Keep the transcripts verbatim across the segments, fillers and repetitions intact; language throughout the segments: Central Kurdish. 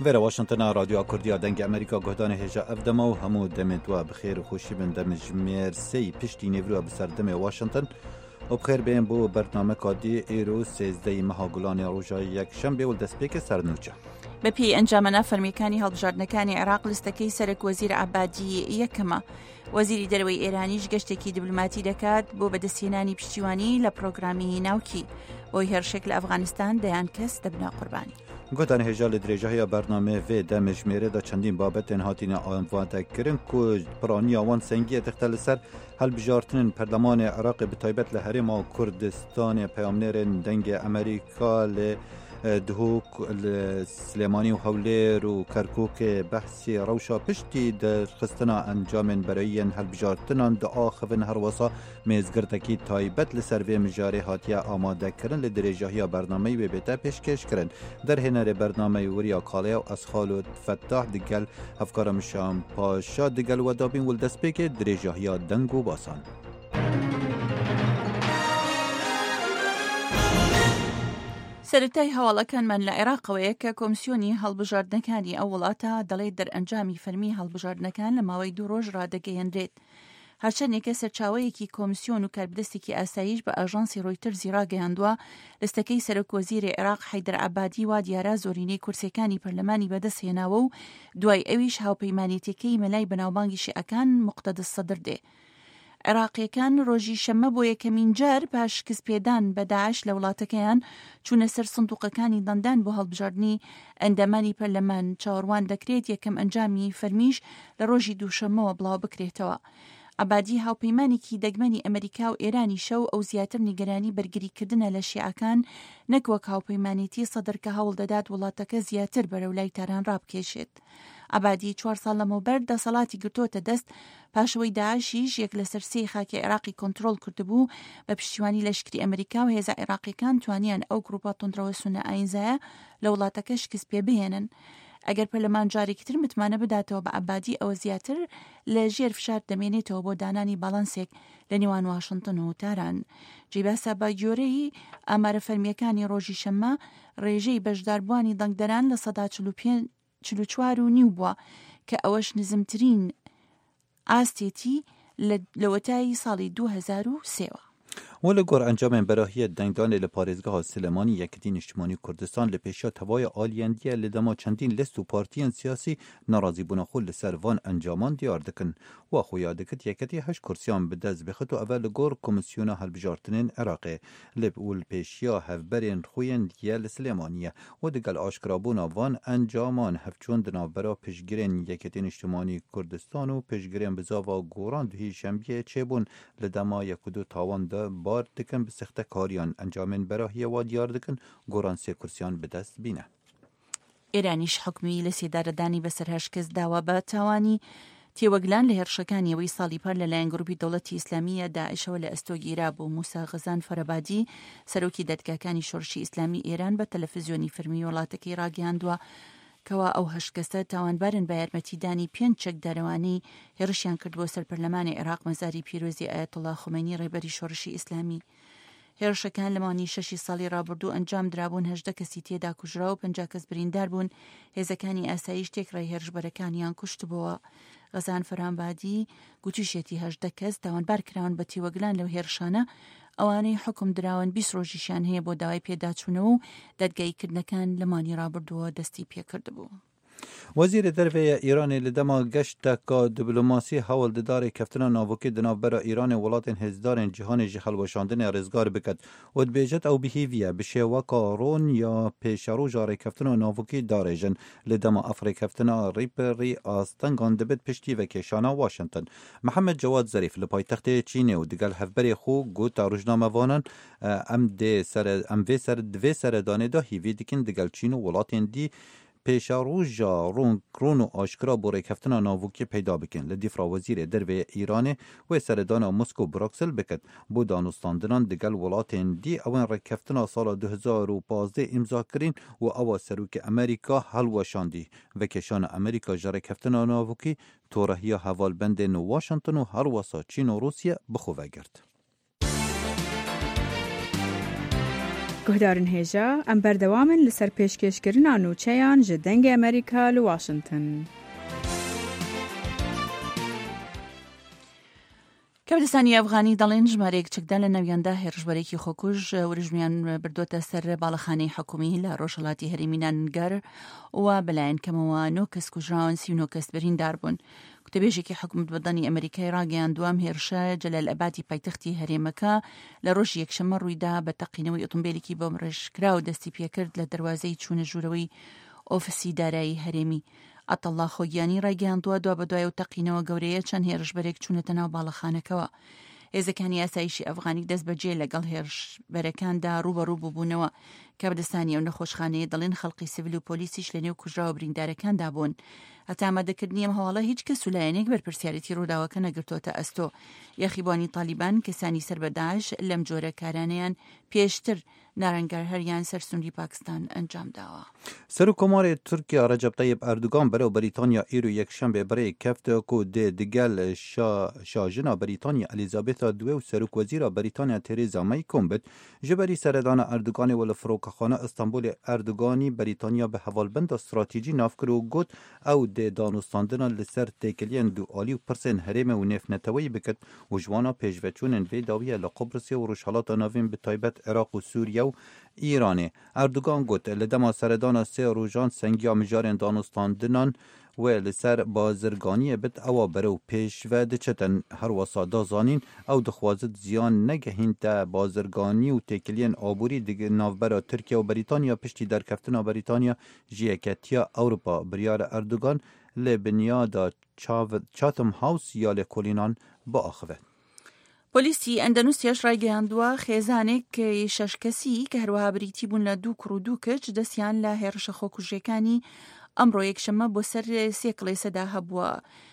ویرا واشنطن رادیو کردیا دنگ امریکا گهدان هجا افدما و همو دمت و بخیر و خوشی من دم جمیر سی پشتی نیورو بسر دم واشنطن و بخیر بین بو برنامه کادی ایرو سیزده مها گلان روژای یک شنبه و دستپیک سرنوچه بپی انجامنا فرمیکانی هەڵبژاردنەکانی عێراق لستەکەی سەرک وەزیر عەبادی یەکەمە. وەزیری دەرەوەی ئێرانیش گەشتێکی دیبلۆماتی دەکات بۆ بەدەستهێنانی پشتیوانی لە پرۆگرامی ناوکی بۆی هێرشێک لە ئەفغانستان دەیان کەس دەبنا قوربانی. گوتان هێژا لە درێژەیە بەرنامە vê دەمژمێرەدا چەندین بابەتێن هاتینە ئاوانتەکردن ku پرانییا وان سەنگیە تەختە لەسەر هەڵبژارتنên پەرلەمانê Iraqê bi taybet li Herêma Kurdistanê peyamnêrên dengê Amerîka lê دهوک سلێمانی و هەولێر و کەرکووکê بەحسی ڕەوشا پشتی دەرخستنا ئەنجامên bereyên هەڵبژارتنان diaxivin herwesa mêzgirtekî taybet li ser vê mijarê hatiye amadekirin li dirêjahiya bernameyê wê bête pêşkêşkirin. Derhênerê bernameyê wiriya Kaleya û Esxal û Fettah digel hevkara Mişan Paşa digel wedabîn wil destpêkê dirêjahiya deng û basan. سەرەتای هەواڵەکانمان لە عێراقەوەیە کە کۆمسیۆنی هەڵبژاردنەکانی ئەو وڵاتە دەڵێت دەرئەنجامی فەرمی هەڵبژاردنەکان لە ماوەی دوو ڕۆژ ڕادەگەیەندرێت. هەرچەندێکە سەرچاوەیەکی کۆمسیۆن و کاربدەستێکی ئاسایش بە ئاژانسی ڕۆیتەرزی ڕاگەیاندووە لەستەکەی سەرۆکوەزیری عێراق حەیدەر عەبادی وا دیارە زۆرینەی کورسیەکانی پەرلەمانی بەدەستهێناوە و دوای ئەویش هاوپەیمانیەتەکەی مەلای بەناوبانگی شیعەکان موقتەدە سەدر دێ. عێراقیەکان ڕۆژی شەمە بۆ یەکەمین جار پاش کەسپێدان بە داعش لە وڵاتەکەیان چوونە سەر سندوقەکانی دەندان بۆ هەڵبژاردنی ئەندەمانی پەرلەمان چاوەڕوان دەکرێت یەکەم ئەنجامی فەرمیش لە ڕۆژی دووشەمەوە بڵاو بکرێتەوە. عەبادی هاوپەیمانێکی دەگمەنی ئەمریکا و ئێرانی شەو ئەو زیاتر نیگەرانی بەرگریکردنە لە شیعەکان نەک وەک هاوپەیمانێتی سەدر کە هەوڵ دەدات وڵاتەکە زیاتر بەرەو لای تاران ڕابکێشێت. عەبادی چوار ساڵ لەمەوبەر دەسەڵاتی گرتوۆتە دەست پاشەوەی داعشیش یەک لە سەرسەی خاکی عێراقی کۆنتڕۆڵ کردبوو بە پشتیوانی لەشکری ئەمریکا و هێزە عێراقیەکان توانیان ئەو گروپە تۆندڕەوە سونە ئاینزایە لە وڵاتەکە شکست پێ بهێنن. ئەگەر پەرلەمان جارێکتر متمانە بداتەوە بە عەبادی ئەوە زیاتر لە ژێر فشار دەمێنێتەوە بۆ دانانی باڵانسێک لە نێوان واشنتن و تاران. جێباسا باگیۆرەی ئامارە فەرمیەکانی ڕۆژی شەممە ڕێژەی بەشداربووانی دەنگدەران لە سەدا چل و چوار و نیو بووە کە ئەوەش نزمترین ئاستێتی لە وەتای ساڵی دوو هەزار و سێوە. ولی گور انجام براهی دنگدان لپارێزگاه سلێمانی یەکێتی نیشتیمانی کوردستان لە پێشیا تەوای ئالیەندیە لە دەما چەندین لست و پارتیان سیاسی ناڕازیبوونا خۆ لەسەر وان ئەنجامان دیار دکن وا خۆیا دەکرد یەکێتی هەشت کورسیان بەدەست بخت و ئەڤە لە گۆر کۆمسیۆنا هەڵبژارتنên عێراقê لە ول پێشیا هەڤبەرên xwên دیە لە سلێمانیە و دەگەل ئاشکرابوونا وان ئەنجامان هەفچۆن دناوبەرا پشتگirên یەکێتی نیشتیمانی کوردستان و پشتگirên bizava گۆران دوهی شەمبیە چێبوون لە دەما یەک و دو تاواندا بار دکن به سخت کاریان انجامن براهی و دیار دکن گوران سه کرسیان به دست بینه. ئێرانیش حکمی لە سێدارەدانی بەسەر هەشکەس داوا بە تاوانی تێوەگلان لە هێرشەکانیەوەی ساڵی پار لەلایەن گروپی دەوڵەتی ئیسلامیە داعشەوە لە ئەستۆگیرا بۆ موسا غەزان فەرەبادی سەرۆکی دەدگاکانی شۆڕشی ئیسلامی ئێران بە تەلەڤیزیۆنی فەرمی وڵاتەکەی ڕاگەیاندووە کەوا ئەو هەشکەسە تاوانبارن بە یارمەتیدانی پێنج چەک دارەوانەی هێرشیان کرد بۆ سەر پەرلەمانی عێراق مەزاری پیرۆزی ئایەتوڵا خومینی ڕێبەری شۆڕشی ئیسلامی. هێرشەکان لە مانی شەشی ساڵی ڕابردوو ئەنجام درابوون هەژدە کەسی تێدا کوژرا و پەنجا کەس بریندار بوون. هێزەکانی ئاسایش تێکڕای هێرشبەرەکانیان کوشتبووە. غەزان فەرهامبادی گوتوشێتی هەژدە کەس تاوانبار کراون بە تێوەگلان لەو هێرشانە ئەوانەی حکم دراون بیست ڕۆژیشیان هەیە بۆ داوای پێداچوونەوە و دەدگایکردنەکان لە مانی ڕابردووە دەستی پێکردبوو. وزیر دەرەوەیە ئیرانی لە دەما گەشتێکا دیبلۆماسی هەوڵ ددارێ کەفتنا ناوەکی دناوبەرە ئیرانی وڵاتên هێزدارên cîhanê ji helweşandinê rizgar biket û dibêjit ew bihêviye bi şêweka ron ya pêşeroja rêkeftina navokî darêjin li dema ev rêkeftina rîpirî astengan dibit piştî vekeşana Washington. Mihemed Cewad Zarîf li paytextê Çînê û digel hevberê xwe got a rojnamevanan em dê em vê divê seredanê da hîvî dikin digel Çîn û welatên dî پێشاڕۆژە ڕۆن و ئاشکرا بۆ ڕێککەفتنا ناووکی پەیدا بکەن لە دیفرا وەزیرێ دەرەوەیە ئیرانê wê seredana Moskw Bruxelles biket بۆ danûstandinan digel welatên dî ew ڕێککەفتنا sala du hezar û pazdeh îmza kirîn û ewa serokê Amerîka helweşandî. Vekeşana Amerîka ji rêkeftina navokî torehiya hevalbendên Washington û herwesa Çîn û Rûsya bixwe vegirt. گهدارن هێژا ئەم بەردەوامن لەسەر پێشکەشکردنا نوچەیان ji dengê ئەمریکا li Washington. کەوتستانی ئەفغانی دەڵێن ژمارەیەک چەکدا لە ناویاندا هێرشبەرێکی خۆکوژ وریژمیان بردوتە سەر باڵەخانەی حکومی لە ڕۆژهەڵاتی هەرێمی نانگار و بەلایەن کەمەوە نۆ کەس کوژراون سی و نۆ کەس بریندار بوون. کتێبێژێکی حکومت بەدەنی ئەمریکای ڕاگەیان دوام هێرشە جەلالئەبادی پایتەختی هەرێمەکە لە ڕۆژ یەکشەمە ڕوویدا بە تەقینەوەی ئۆتۆمبیلێکی بۆم ڕێژکرا و دەستی پێکرد لە دەروازەی چوونە ژوورەوەی ئۆفیسی دارایی هەرێمی. ئەتەڵڵا خۆگیانی ڕایگەیاندووە دوا بەدوای و تەقینەوە گەورەیە چەند هێرشبەرێک چوونەتە ناو باڵەخانەکەوە. هێزەکانی ئاسایشی ئەفغانی دەست بەجێ لەگەڵ هێرشبەرەکاندا ڕوبەڕوو بووبوونەوە. کابدستانی ئەو نەخۆشخانەیە دەڵێن خەڵقی سیڤیل و پۆلیسیش لە نێو کوژراوە بریندارەکاندا بوون. هەتا ئامادەکردنی ئەم هەواڵە هیچ کەس و لایەنێک بەرپرسیارەتی ڕووداوەکە نەگرتوۆتە ئەستۆ. یەخیبانی تالیبان کەسانی سەربەداش لەم جۆرە کارانەیان پێشتر نارنگار هەریان سەرسوندی پاکستان ئەنجام داوە. سەرۆکۆمارێ تورکیا ڕەجەب تەیب ئەردوگان بەرەو بەریتانیا ئیر و یەکشەمبێ بەرەی کەفتە و دێ دیگەل شاژنا بەریتانیا ئەلیزابێتا دوێ و سەرۆکوەزیرە بەریتانیا تێرێزا مەی کۆمبت ji berî seredana Erdoganê û li Firokexana Istanbulê Erdoganî Brîtanya bi hevalbenda stratêjî nav kir û got ew dê danûstandina li ser têkiliyên dualî û pirsên herême û nêfneteweyî bikit û ji wana pêşveçûnên vê dawiye li Qobrısê û Rojhelata Navîn bi taybet Iraq û Sûriye û İranê. Erdogan got li dema seredana sê rojan sengiya mijarên danûstandinan و لسر بازرگانی بد اوا برو پیش و دچتن هر وسا دازانین او دخوازد زیان نگهین تا بازرگانی و تکلین آبوری دیگه ناوبرا ترکیه و بریتانیا پشتی در کفتنا بریتانیا جیکتیا اوروپا بریار اردوگان لبنیا دا چاتم هاوس یا لکولینان با آخوه. پۆلیسی ئەندەنوسیاش ڕایگەیاندووە خێزانێک شەش کەسی کە هەروەها بریتی بوون لە دوو کوڕ و دوو کچ دەستیان لە هێرشە خۆکوژیەکانی ئەمڕۆ یەکشەمە بۆ سەر سێ کڵێسەدا هەبووە.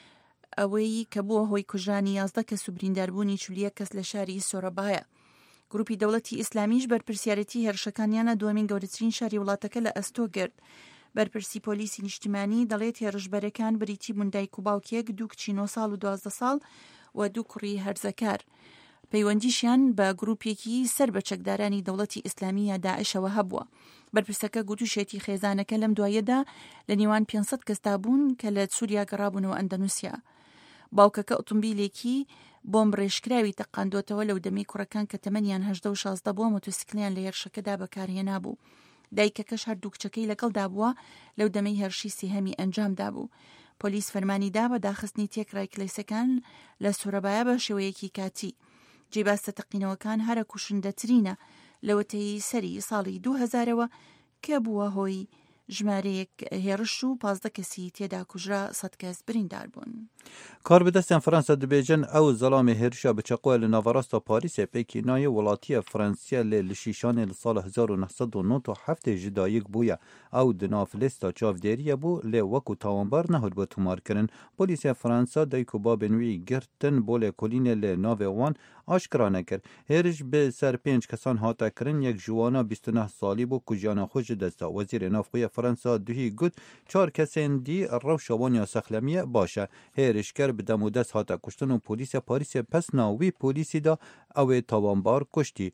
ئەوەی کە بووە هۆی کوژانی یازدە کەس و برینداربوونی چولیە کەس لە شاری سۆرەبایە. گروپی دەوڵەتی ئیسلامیش بەرپرسیارەتی هێرشەکانیانە دووەمین گەورەترین شاری وڵاتەکە لە ئەستۆ گرت. بەرپرسی پۆلیسی نیشتیمانی دەڵێت هێرشبەرەکان بریتی بوون دایک و باوکێک دوو کچی نۆ ساڵ و دوازدە ساڵ و دوو کوڕی هەرزەکار. پەیوەندیشیان بە گروپێکی سەر بە چەکدارانی دەوڵەتی ئیسلامی یا داعشەوە هەبووە. بەرپرسەکە گوتوشێتی خێزانەکە لەم دوایەدا لە نێوان پێنجسەد کەستا بوون کە لە سووریا گەڕابوونەوە ئەندەنوسیا. باوکەکە ئۆتۆمبیلێکی بۆم ڕێژکراوی تەقاندۆتەوە لەو دەمەی کوڕەکان کە تەمەنیان هەژدە و شازدە بووە مۆتۆسیکلیان لە هێرشەکەدا بەکارهێنا بوو. دایکەکەش هەردوو کچەکەی لەگەڵدا بووە لەو دەمەی هێرشی سێهەمی ئەنجامدا بوو. پۆلیس فەرمانیدا بە داخستنی تێکڕای کلێسەکان لە سوورەبایە بە شێوەیەکی کاتی. جێباستە تەقینەوەکان هەرە کوشندەترینە لەوەتەی سەری ساڵی دوو هەزارەوە کە بووە هۆی ژمارەیەک هێرش و پازدە کەسی تێدا کوژرا سەد کەس بریندار بوون. کاربدەستیان فەرەنسا دەبێژن ئەو زەڵامی هێرشا بچەقۆیە لە ناڤەڕاستە پاریسێ پێکی نایە وڵاتیە فەرەنسیە لێ لە شیشانێ لە ساڵە هەزار و نەحسەد و نۆ و هەفتێ ji dayîk bûye ew di nav lêsta çavdêriyê bû lê wekû tawanbar nehûd bû tûmarkirin. Polîsya Fransa dayk û babên wî girtin bo lêkolînê lê navê wan aşkira nekir. Hêriş bi ser pênc kesan hate kirin yek ji wana bîst û neh salî bû ku jiyana xwe ji dest da. Wezîrê Navxweya Fransa duhî got çar kesên dî rewşa wan ya sexlemiye baş e. Hêrişker bi dem û dest hate kuştin û polîsya Parîsê pesna wî polîsî da ew ê tawanbar kuştî.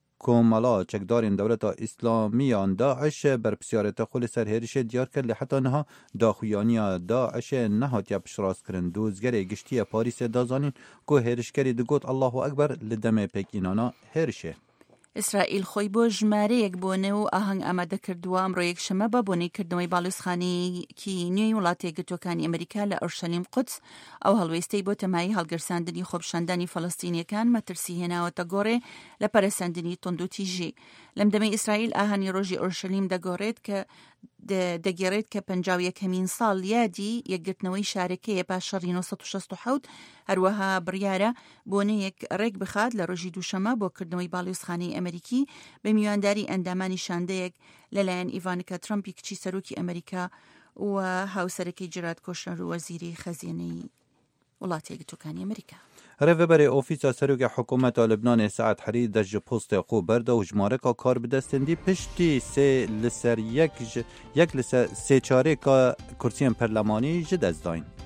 Komala çekdarên dewleta İslamiyan Daeş berpisyareta xwe li ser hêrişê diyar kir lê heta niha daxuyaniya Daeşê nehatiye piştrast-kirin. Dozgerê giştiya Parîsê da zanîn ku hêrişkerî digot Allahu Ekber li demê pêkînana hêrişê. ئیسرائیل خۆی بۆ ژمارەیەک بۆنێ و ئاهەنگ ئامادە کردووە ئەمڕۆ یەکشەمە بە بۆنەیکردنەوەی باڵوێزخانەیەکی نوێی وڵاتە یەکگرتووەکانی ئەمریکا لە ئەورشەلیم قودس. ئەو هەڵوێستەی بۆ تەمایی هەڵگرساندنی خۆپیشاندانی فەڵەستینیەکان مەترسی هێناوەتە گۆڕێ لە پەرەسەندنی تۆند و تیژی. لەم دەمەی ئیسرائیل ئاهەنی ڕۆژی ئەورشەلیم دەگۆڕێت کە دەگەڕێت کە پەنجاو یەکەمین ساڵ یادی یەکگرتنەوەی شارەکەیە پاش شەڕی نۆ سەد و شەست و حەوت. هەروەها بڕیارە بۆنەیەک ڕێک بخات لە ڕۆژی دووشەمە بۆ کردنەوەی باڵوێزخانەی ئەمریکی بە میوانداری ئەندامانی شاندەیەک لەلایەن ئیڤانکا ترامپی کچی سەرۆکی ئەمریکا و هاوسەرەکەی جرات کۆشنەر و وەزیری خەزینەی وڵاتی یەکگرتووەکانی ئەمریکا. Revebere ofîsa serokê hikûmeta Libnanê Saet Herî dest ji postê xwe berda û ji mareka karbidestên dî piştî sê li ser yek yek li ser sê çarêka kursiyên perlemanî ji dest dayîn.